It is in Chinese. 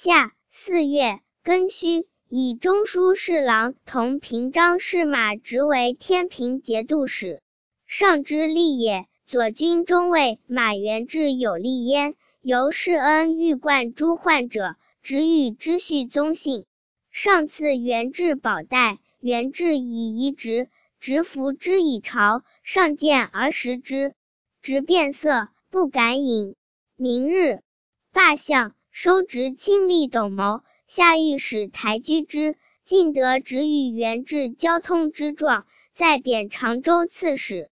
夏4月庚戌，以中书侍郎同平章事马职为天平节度使。上之立也。左军中尉马元志有立焉，由世恩欲冠诸宦者，直与之序宗姓。上赐元志宝带，元志以遗直，直服之以朝，上见而食之，直变色，不敢饮。明日，罢相，收执清吏斗谋，下御史台居之，尽得直与元志交通之状，再贬常州刺史。